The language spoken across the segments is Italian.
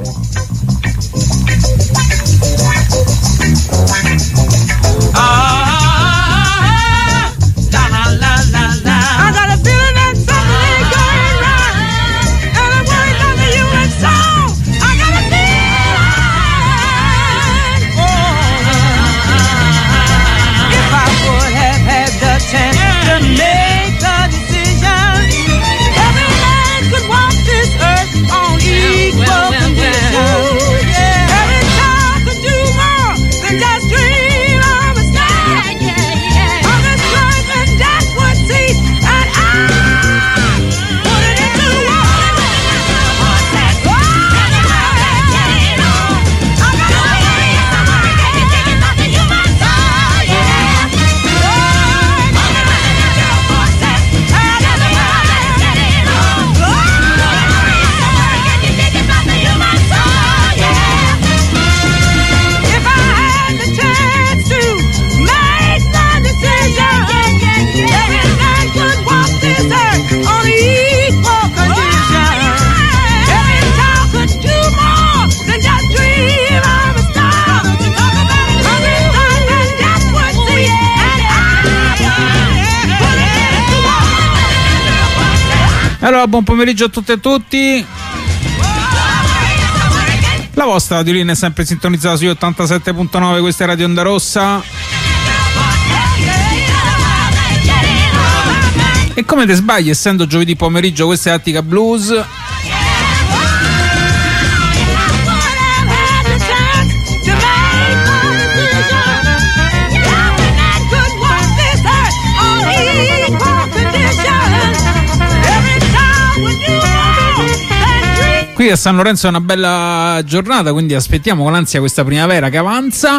Allora, buon pomeriggio a tutte e a tutti. La vostra radiolina è sempre sintonizzata sugli 87.9, questa è Radio Onda Rossa. E come te sbagli, essendo giovedì pomeriggio, questa è Attica Blues. Qui a San Lorenzo è una bella giornata, quindi aspettiamo con ansia questa primavera che avanza.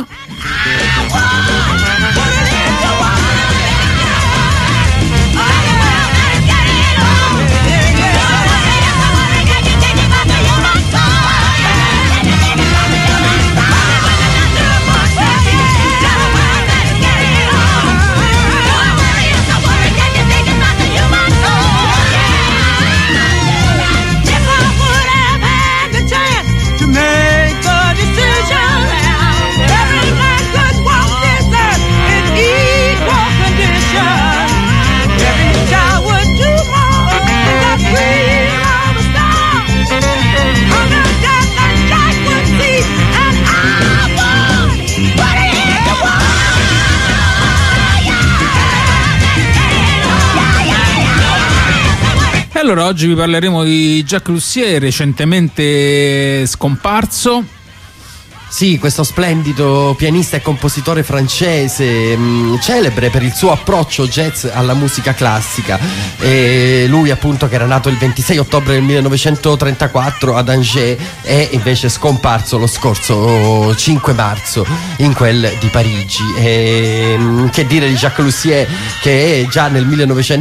Allora, oggi vi parleremo di Jacques Lussier, recentemente scomparso. Sì, questo splendido pianista e compositore francese, celebre per il suo approccio jazz alla musica classica. E lui, appunto, che era nato il 26 ottobre del 1934 ad Angers, è invece scomparso lo scorso 5 marzo in quel di Parigi. E che dire di Jacques Lussier, che già nel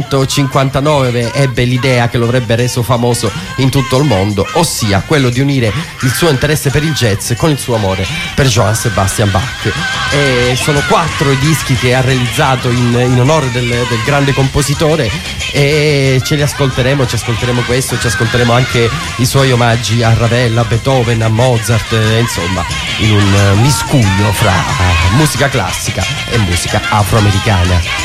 1959 ebbe l'idea che lo avrebbe reso famoso in tutto il mondo, ossia quello di unire il suo interesse per il jazz con il suo amore per Johann Sebastian Bach. E sono 4 i dischi che ha realizzato in onore del grande compositore, e ci ascolteremo questo, ci ascolteremo anche i suoi omaggi a Ravel, a Beethoven, a Mozart, insomma in un miscuglio fra musica classica e musica afroamericana.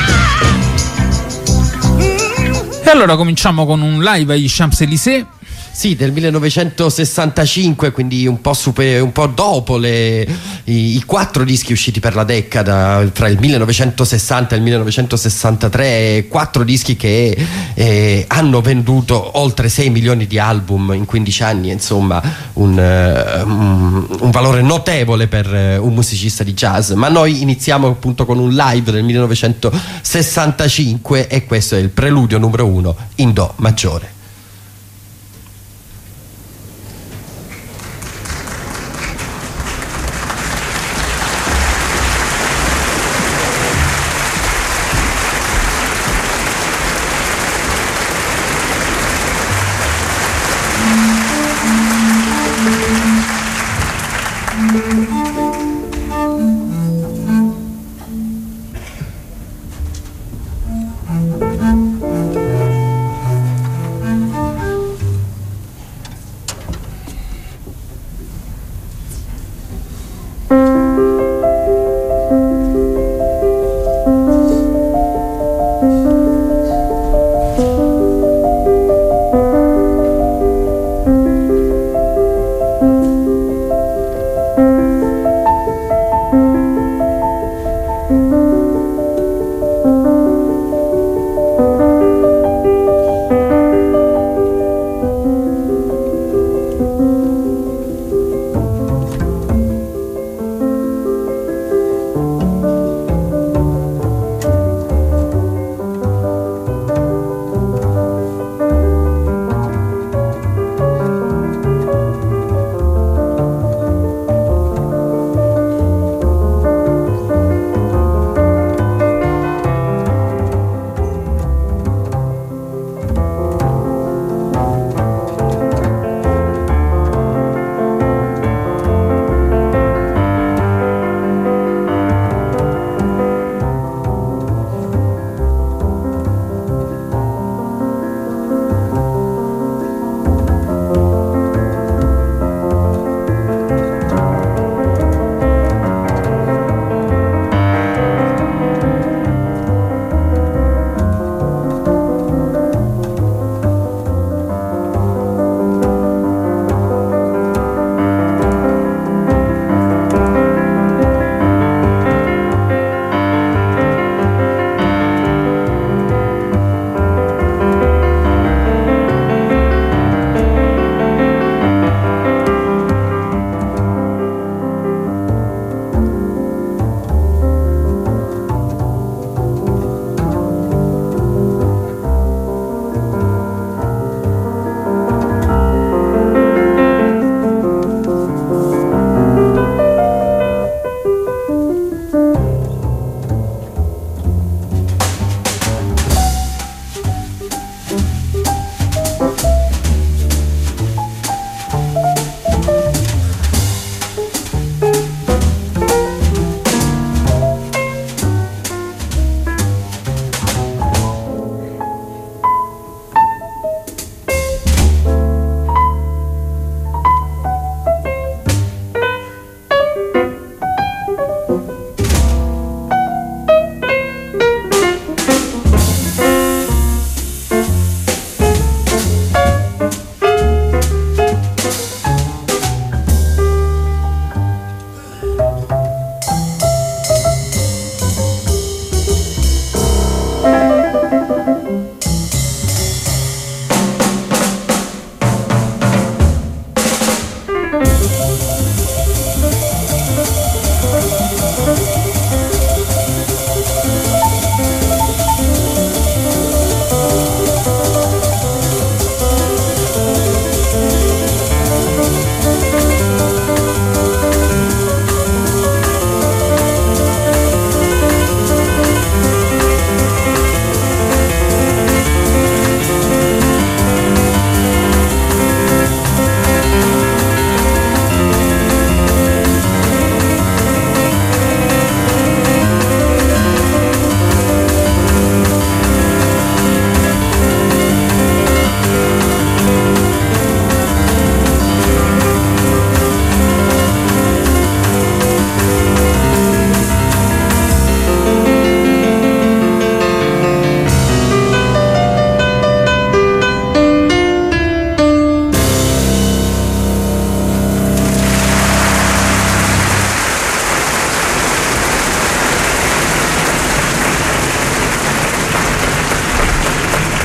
E allora cominciamo con un live agli Champs-Élysées. Sì, del 1965, quindi un po' dopo i 4 dischi usciti per la decada, fra il 1960 e il 1963, 4 dischi che hanno venduto oltre 6 milioni di album in 15 anni, insomma un valore notevole per un musicista di jazz. Ma noi iniziamo appunto con un live del 1965 e questo è il preludio numero 1 in Do maggiore.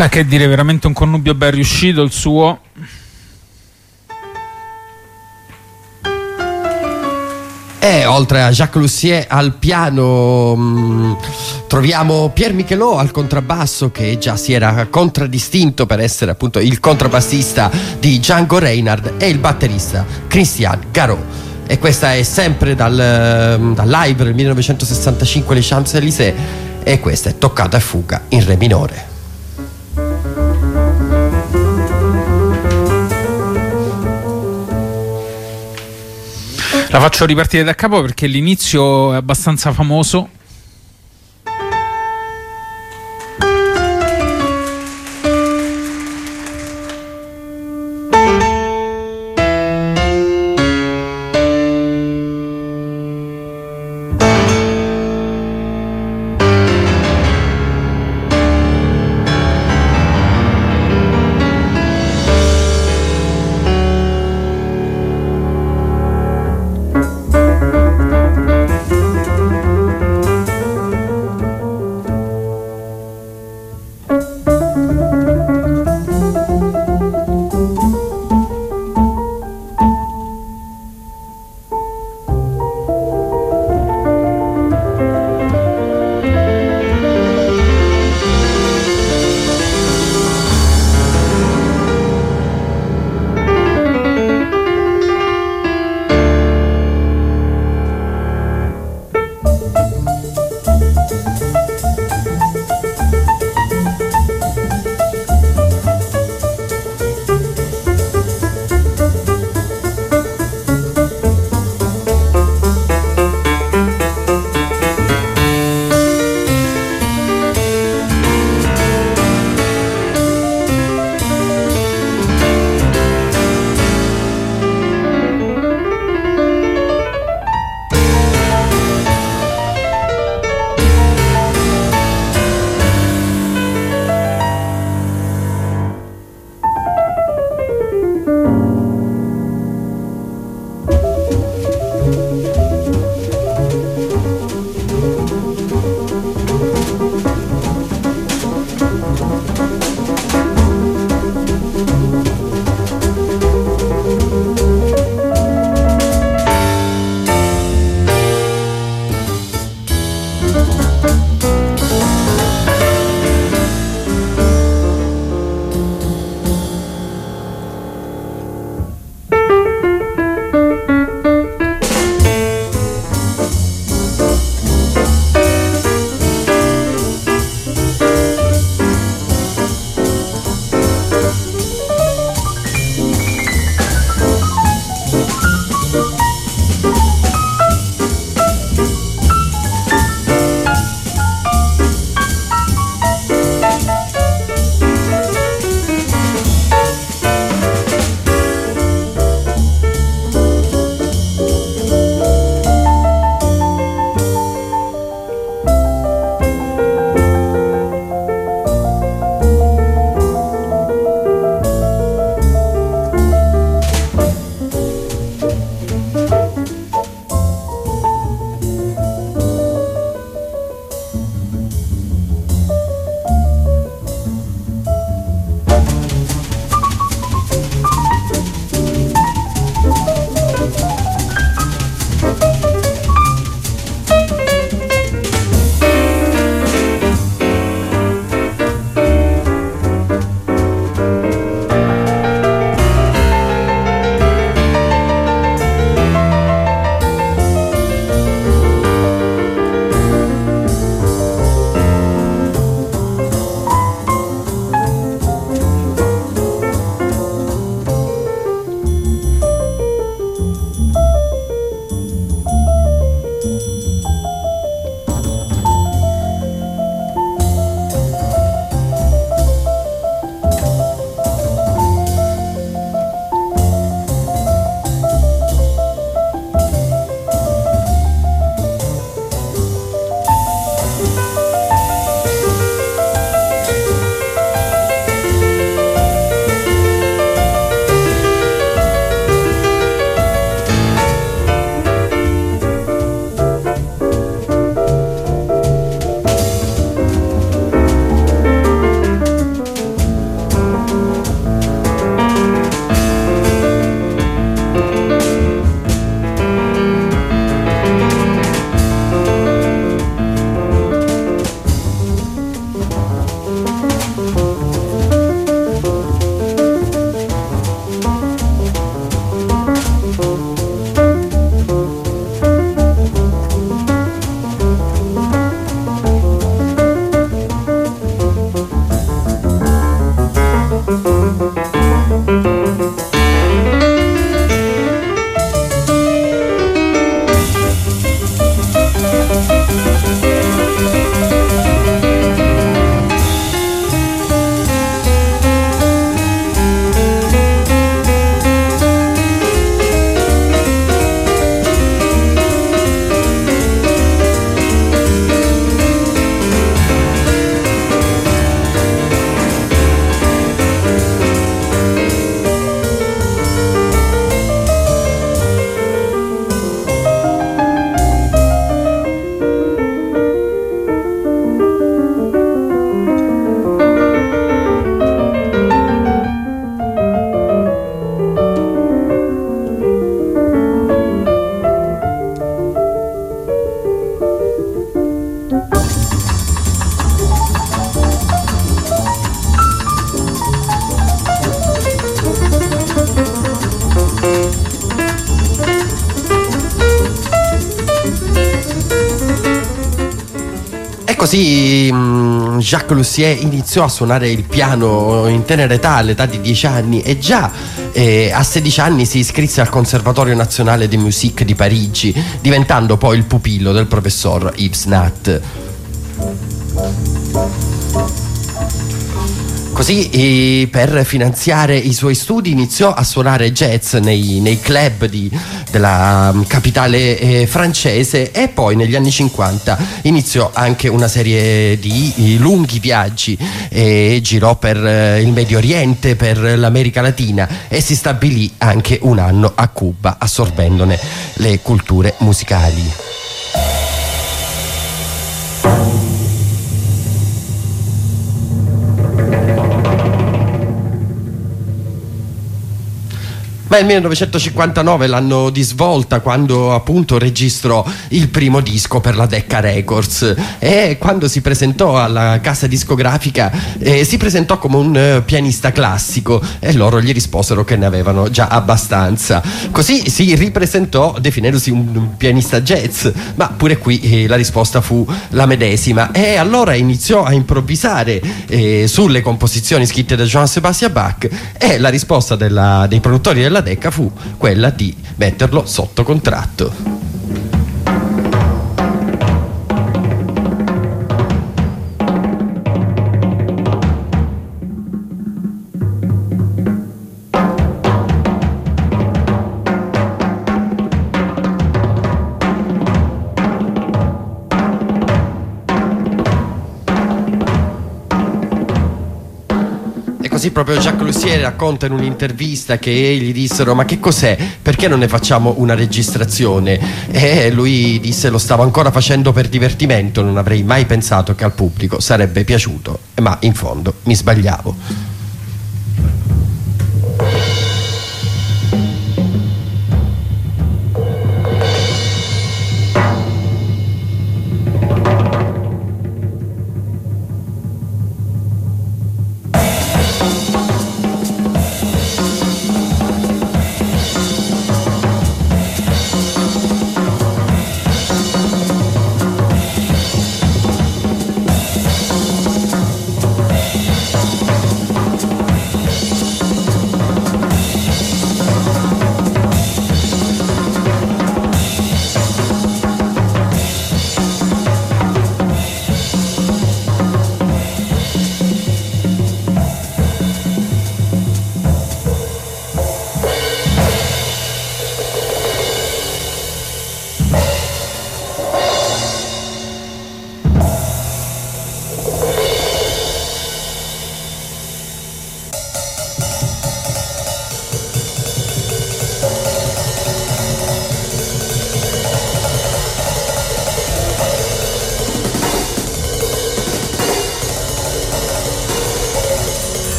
Beh, che dire, veramente un connubio ben riuscito il suo. E oltre a Jacques Lussier al piano troviamo Pierre Michelot al contrabbasso, che già si era contraddistinto per essere appunto il contrabbassista di Django Reinhardt, e il batterista Christian Garot. E questa è sempre dal live del 1965 Les Champs-Élysées, e questa è Toccata e fuga in re minore. La faccio ripartire da capo perché l'inizio è abbastanza famoso. così Jacques Lussier iniziò a suonare il piano in tenera età, all'età di 10 anni, e già a 16 anni si iscrisse al Conservatorio Nazionale de Musique di Parigi, diventando poi il pupillo del professor Yves Nat. Così per finanziare i suoi studi iniziò a suonare jazz nei club della capitale francese, e poi negli anni 50 iniziò anche una serie di lunghi viaggi, girò per il Medio Oriente, per l'America Latina, e si stabilì anche un anno a Cuba, assorbendone le culture musicali. Ma il 1959 l'anno di svolta, quando appunto registrò il primo disco per la Decca Records, e quando si presentò alla casa discografica si presentò come un pianista classico, e loro gli risposero che ne avevano già abbastanza. Così si ripresentò definendosi un pianista jazz, ma pure qui la risposta fu la medesima, e allora iniziò a improvvisare sulle composizioni scritte da Johann Sebastian Bach, e la risposta dei produttori della Decca fu quella di metterlo sotto contratto. Così proprio Jacques Lussier racconta in un'intervista che gli dissero: ma che cos'è? Perché non ne facciamo una registrazione? E lui disse: lo stavo ancora facendo per divertimento, non avrei mai pensato che al pubblico sarebbe piaciuto, ma in fondo mi sbagliavo.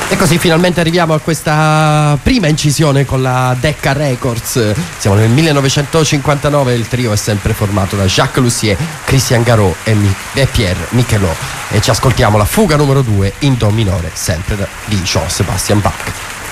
E così finalmente arriviamo a questa prima incisione con la Decca Records. Siamo nel 1959 e il trio è sempre formato da Jacques Lussier, Christian Garot e Pierre Michelot. E ci ascoltiamo la fuga numero 2 in do minore, sempre di Jean Sebastian Bach.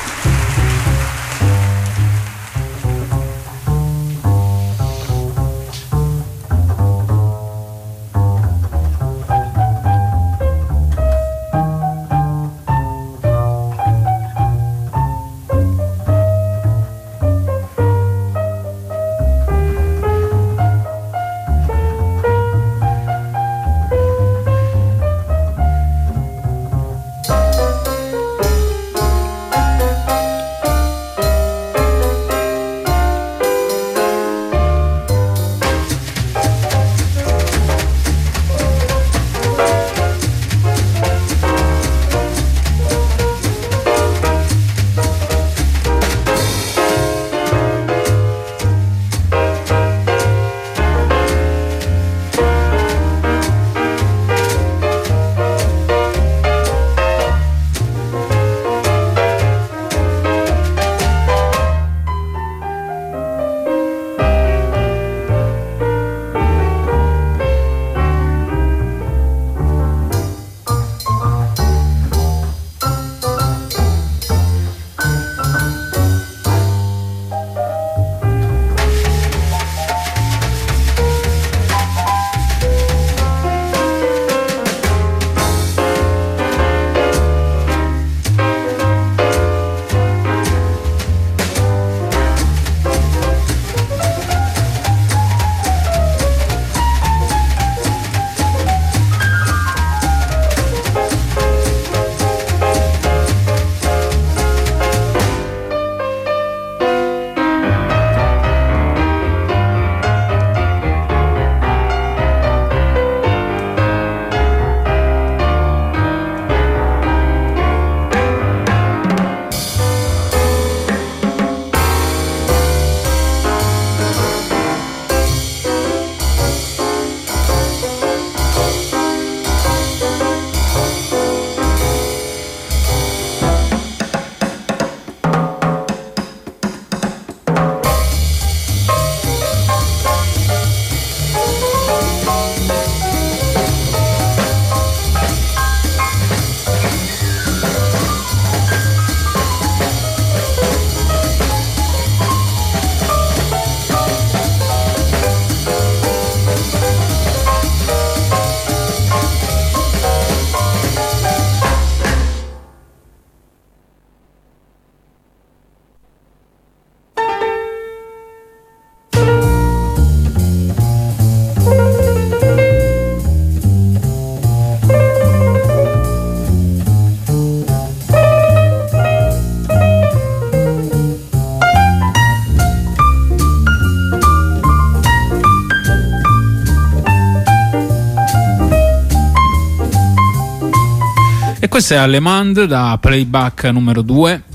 E questo è Allemande da Playback numero 2.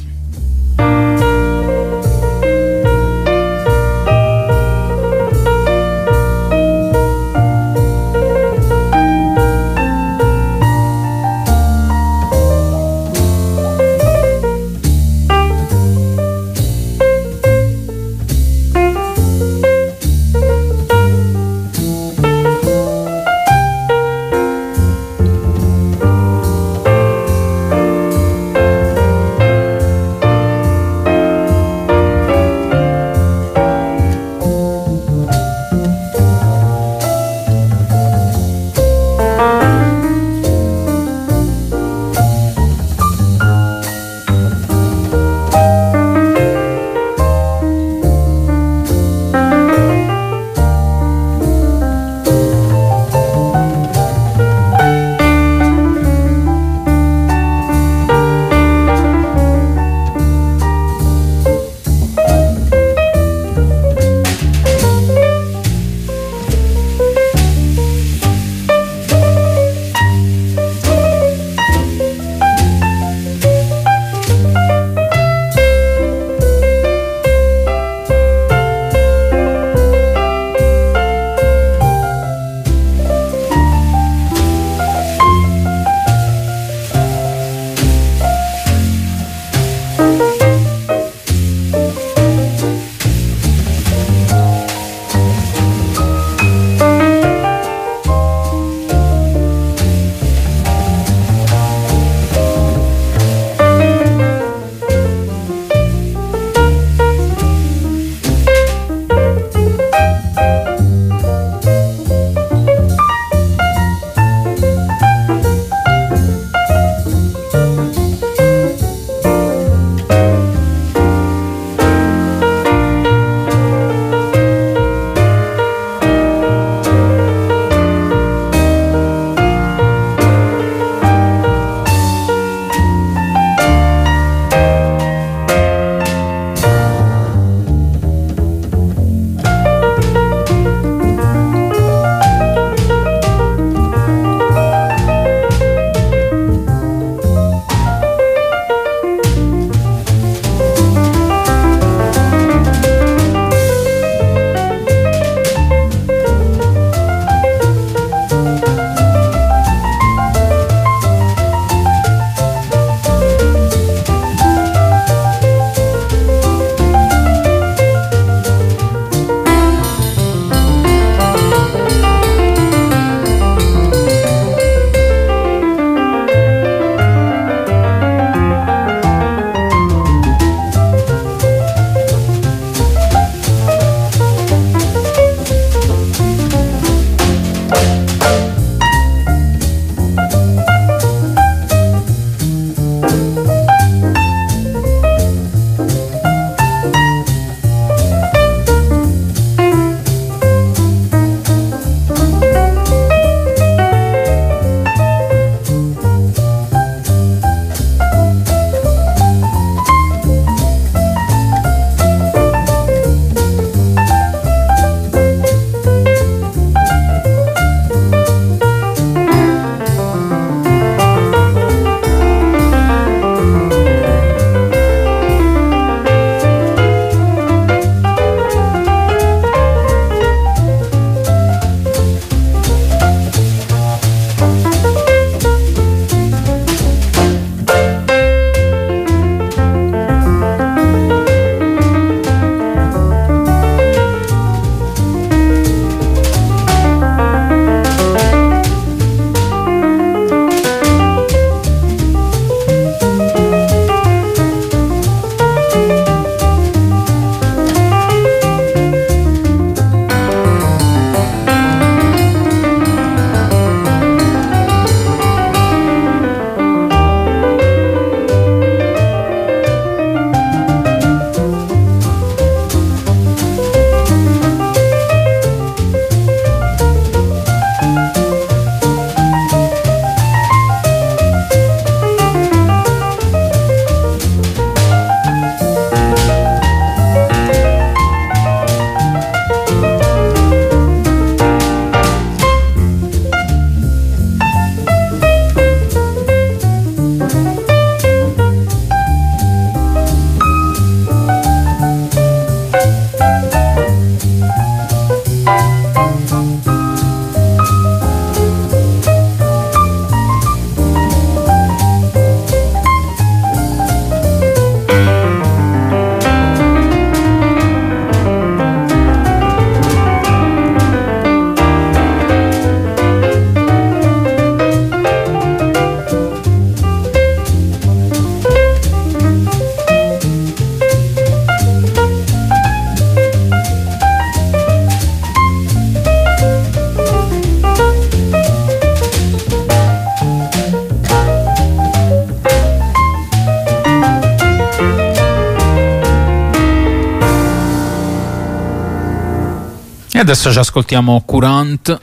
Adesso ci ascoltiamo Courant.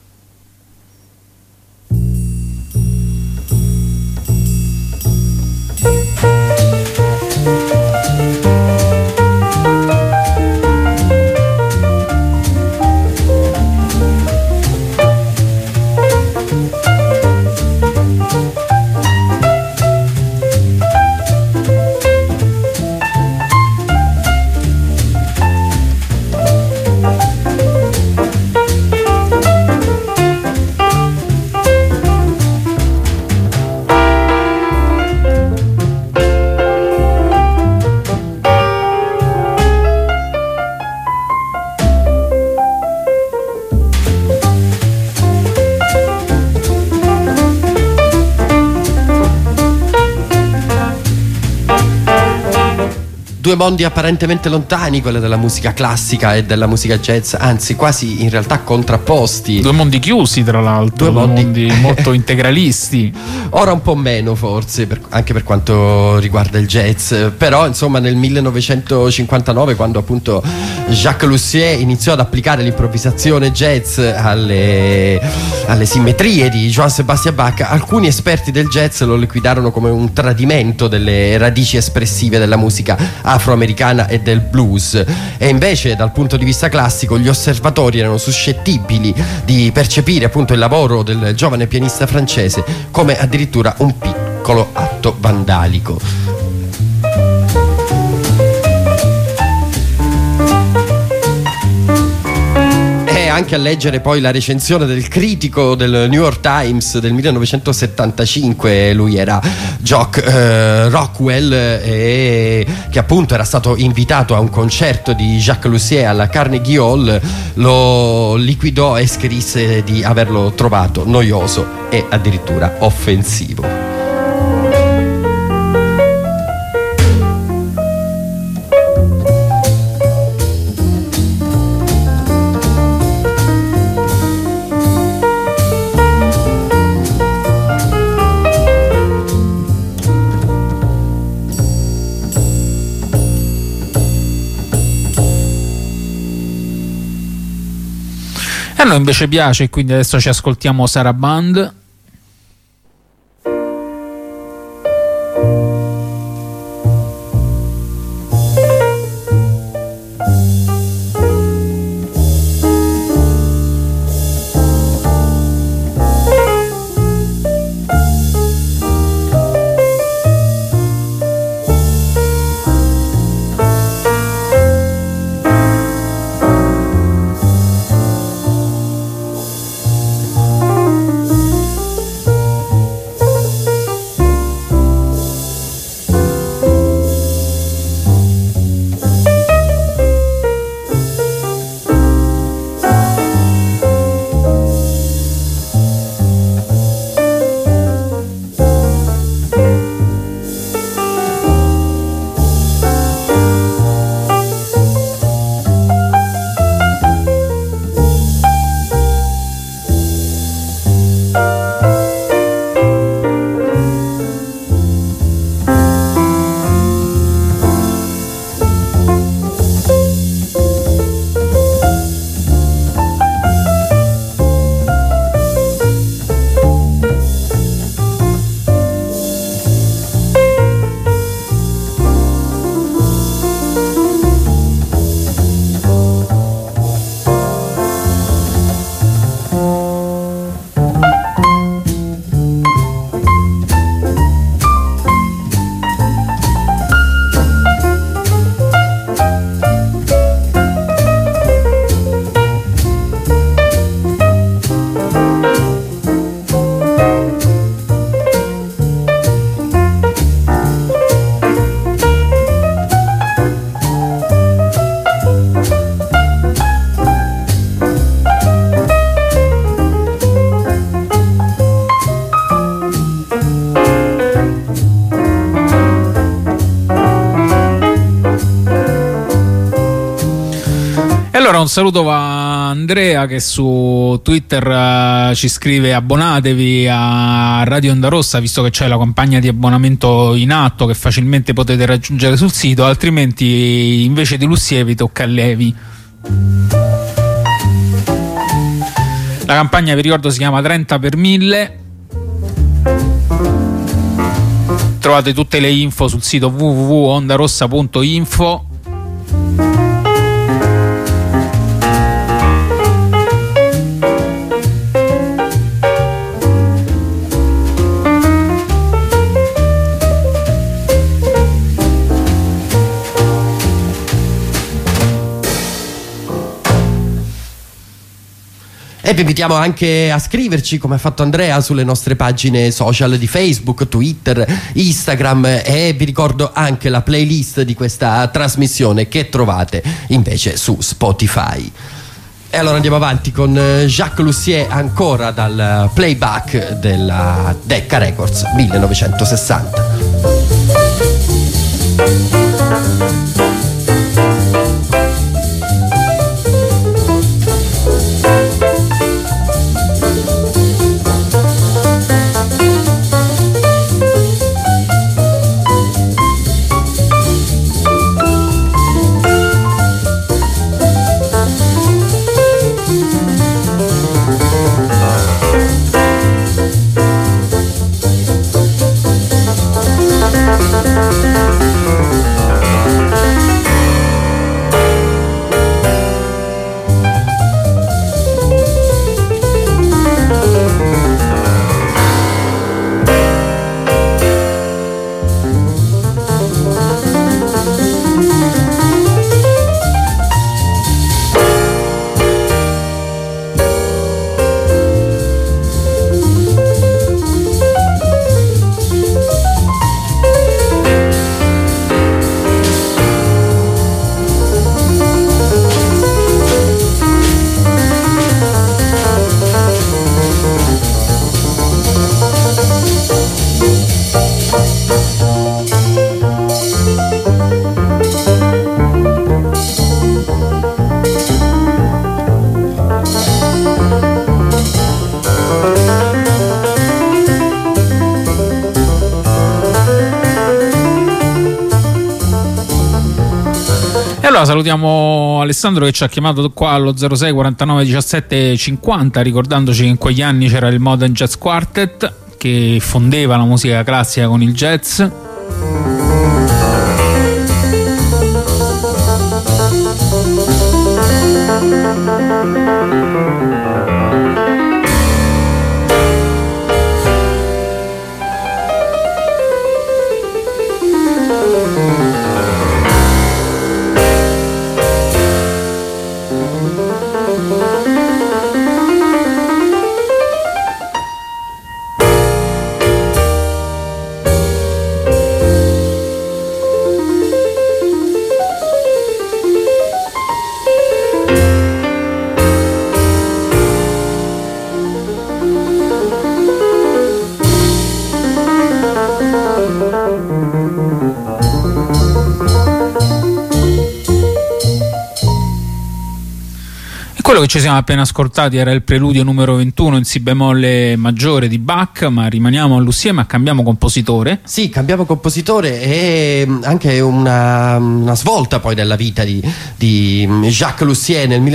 Due mondi apparentemente lontani, quello della musica classica e della musica jazz, anzi quasi in realtà contrapposti. Due mondi chiusi, tra l'altro, due mondi molto integralisti. Ora un po' meno forse, anche per quanto riguarda il jazz, però insomma nel 1959, quando appunto Jacques Lussier iniziò ad applicare l'improvvisazione jazz alle simmetrie di Johann Sebastian Bach, alcuni esperti del jazz lo liquidarono come un tradimento delle radici espressive della musica afroamericana e del blues, e invece dal punto di vista classico gli osservatori erano suscettibili di percepire appunto il lavoro del giovane pianista francese come addirittura un piccolo atto vandalico. Anche a leggere poi la recensione del critico del New York Times del 1975, lui era Jock Rockwell, che appunto era stato invitato a un concerto di Jacques Lussier alla Carnegie Hall, lo liquidò e scrisse di averlo trovato noioso e addirittura offensivo. A noi invece piace, quindi adesso ci ascoltiamo Sarabande. Allora un saluto va a Andrea che su Twitter ci scrive: abbonatevi a Radio Onda Rossa visto che c'è la campagna di abbonamento in atto che facilmente potete raggiungere sul sito, altrimenti invece di Lussier vi tocca a Levi. La campagna, vi ricordo, si chiama 30 per 1000. Trovate tutte le info sul sito www.ondarossa.info. E vi invitiamo anche a scriverci, come ha fatto Andrea, sulle nostre pagine social di Facebook, Twitter, Instagram, e vi ricordo anche la playlist di questa trasmissione che trovate invece su Spotify. E allora andiamo avanti con Jacques Lussier, ancora dal playback della Decca Records 1960. Allora salutiamo Alessandro che ci ha chiamato qua allo 06 49 17 50, ricordandoci che in quegli anni c'era il Modern Jazz Quartet che fondeva la musica classica con il jazz. Quello che ci siamo appena ascoltati era il preludio numero 21 in si bemolle maggiore di Bach, ma rimaniamo a Lussier, ma cambiamo compositore. Sì, cambiamo compositore, e anche una svolta poi nella vita di Jacques Lussier. Nel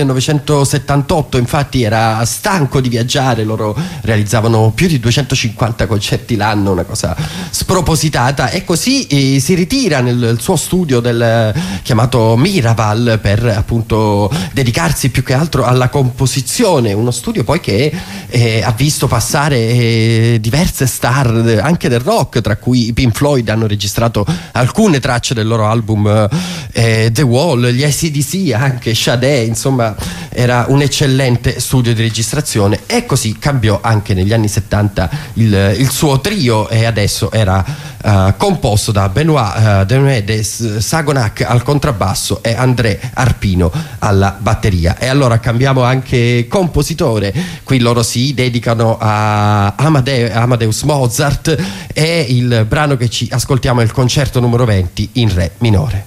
1978 infatti era stanco di viaggiare, loro realizzavano più di 250 concerti l'anno, una cosa spropositata, e così si ritira nel suo studio chiamato Miraval per appunto dedicarsi più che altro alla composizione, uno studio poi che ha visto passare diverse star anche del rock, tra cui i Pink Floyd hanno registrato alcune tracce del loro album The Wall, gli AC/DC, anche Sade, insomma era un eccellente studio di registrazione. E così cambiò anche negli anni 70 il suo trio, e adesso era composto da Benoît Denuedes Sagonac al contrabbasso e André Arpino alla batteria. E allora cambiamo anche compositore, qui loro si dedicano a Amadeus Mozart, e il brano che ci ascoltiamo è il concerto numero 20 in re minore.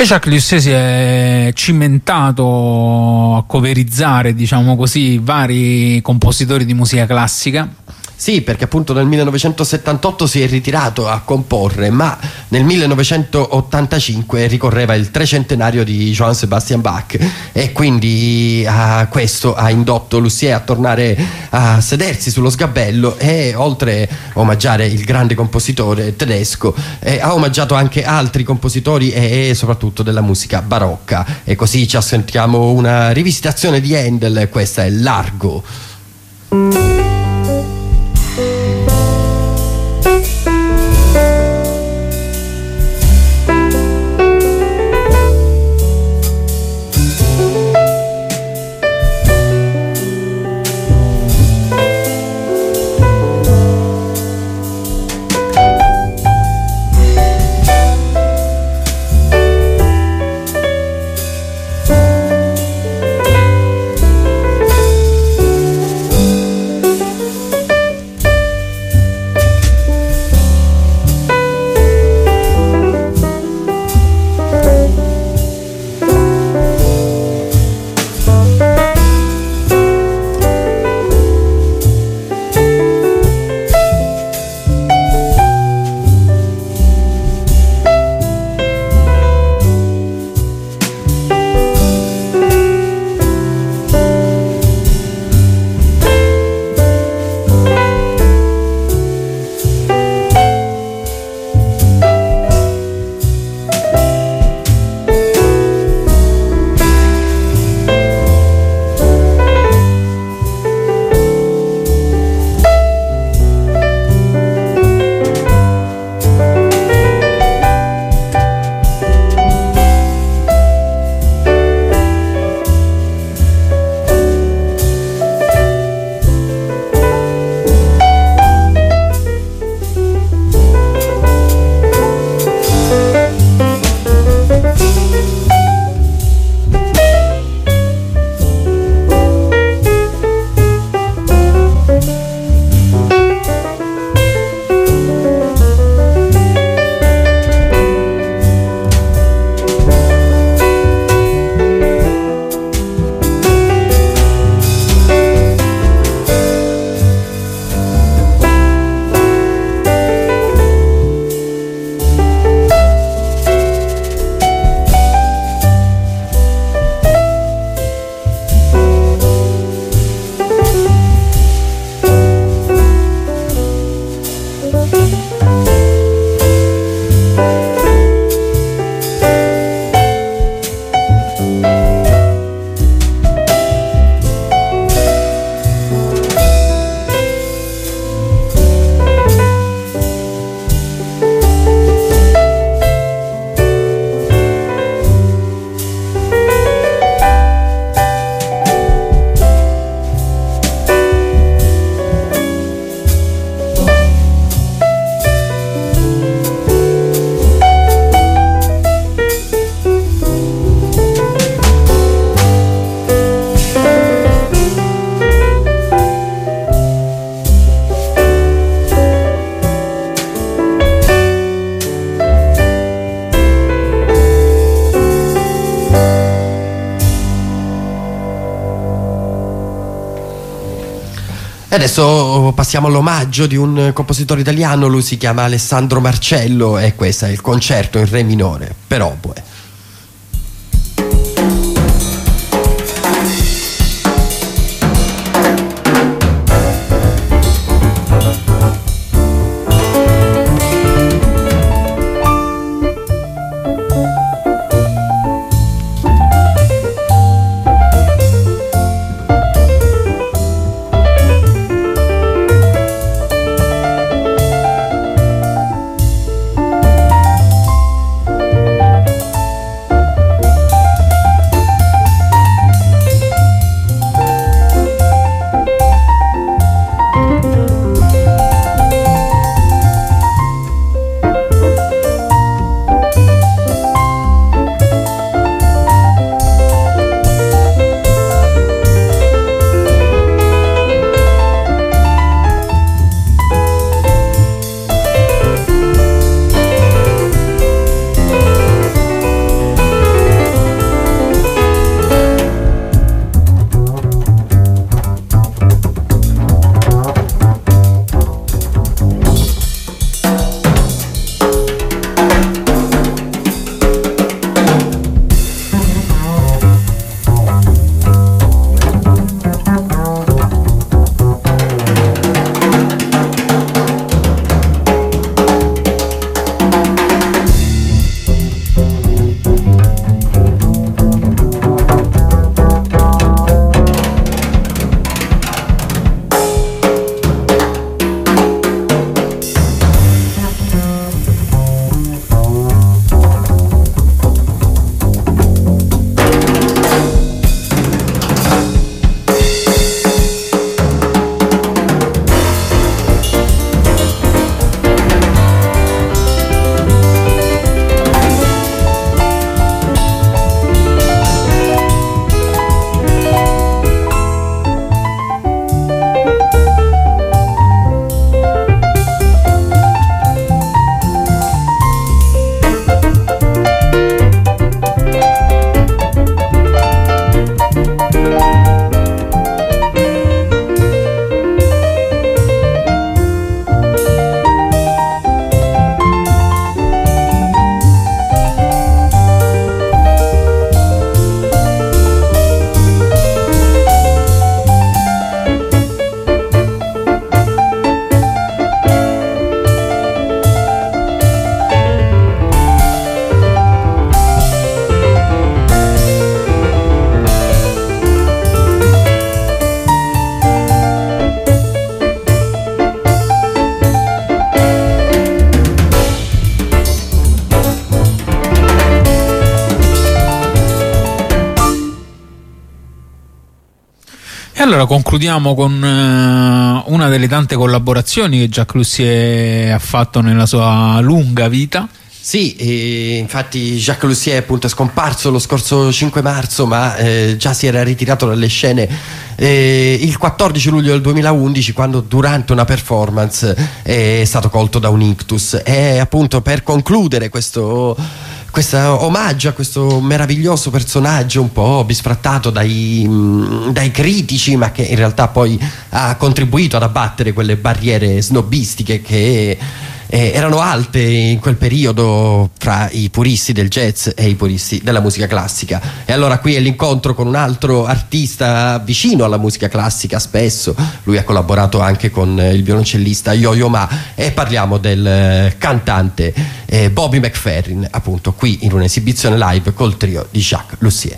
E Jacques Lyussé si è cimentato a coverizzare, diciamo così, vari compositori di musica classica. Sì, perché appunto nel 1978 si è ritirato a comporre, ma nel 1985 ricorreva il trecentenario di Johann Sebastian Bach, e quindi questo ha indotto Lyussé a tornare a sedersi sullo sgabello e, oltre a omaggiare il grande compositore tedesco, ha omaggiato anche altri compositori e soprattutto della musica barocca. E così ci assentiamo una rivisitazione di Handel. Questa è Largo. E adesso passiamo all'omaggio di un compositore italiano. Lui si chiama Alessandro Marcello e questo è il concerto in re minore per oboe. allora concludiamo con una delle tante collaborazioni che Jacques Lussier ha fatto nella sua lunga vita. Sì, infatti Jacques Lussier appunto è scomparso lo scorso 5 marzo, ma già si era ritirato dalle scene il 14 luglio del 2011, quando durante una performance è stato colto da un ictus. E appunto per concludere questo omaggio a questo meraviglioso personaggio un po' bisfrattato dai critici, ma che in realtà poi ha contribuito ad abbattere quelle barriere snobistiche che erano alte in quel periodo fra i puristi del jazz e i puristi della musica classica. E allora qui è l'incontro con un altro artista vicino alla musica classica, spesso lui ha collaborato anche con il violoncellista Yo-Yo Ma, e parliamo del cantante Bobby McFerrin, appunto qui in un'esibizione live col trio di Jacques Lussier.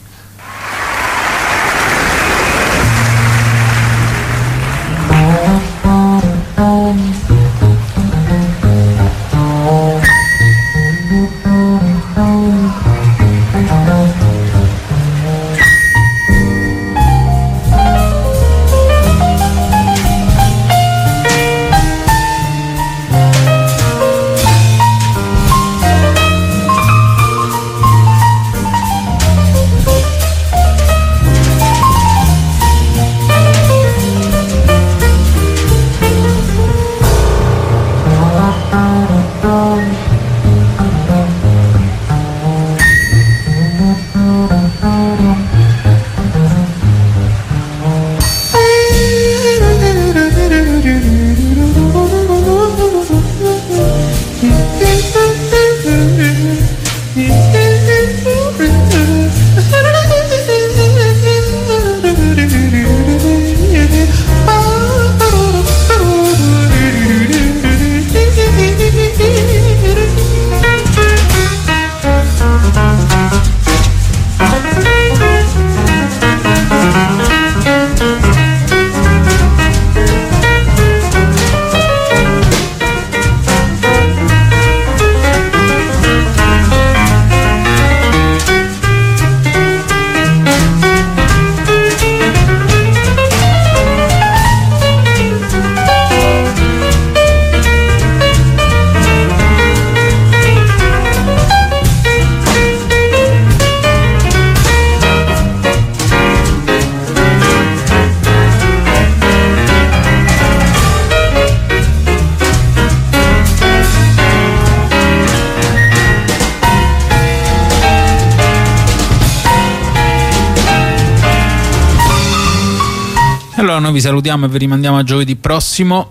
Allora noi vi salutiamo e vi rimandiamo a giovedì prossimo,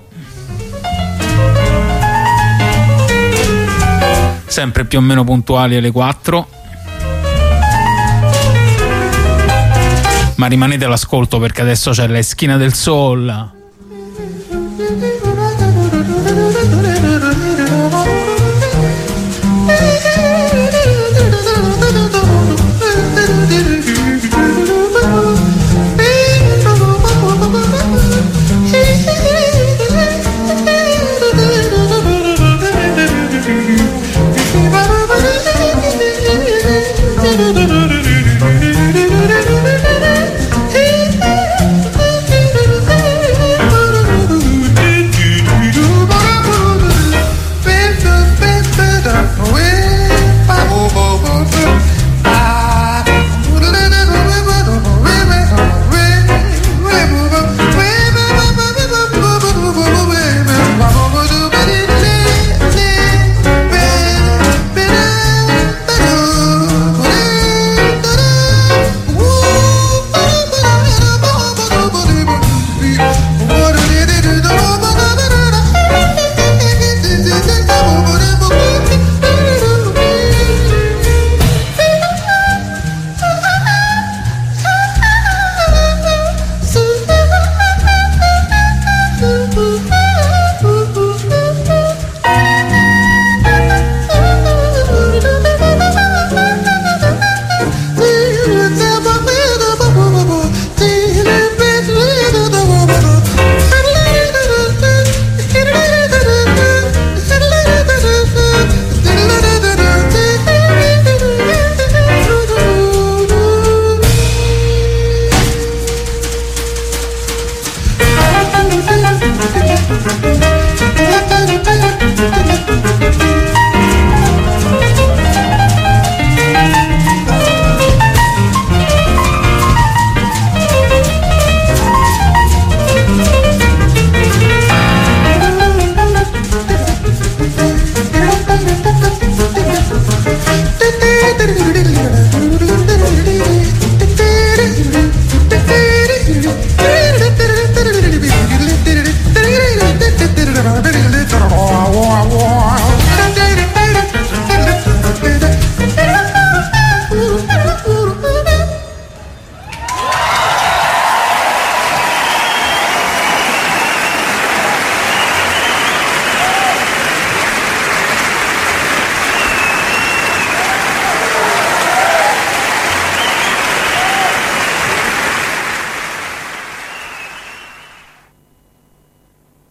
sempre più o meno puntuali alle 4, ma rimanete all'ascolto perché adesso c'è la Esquina del Sol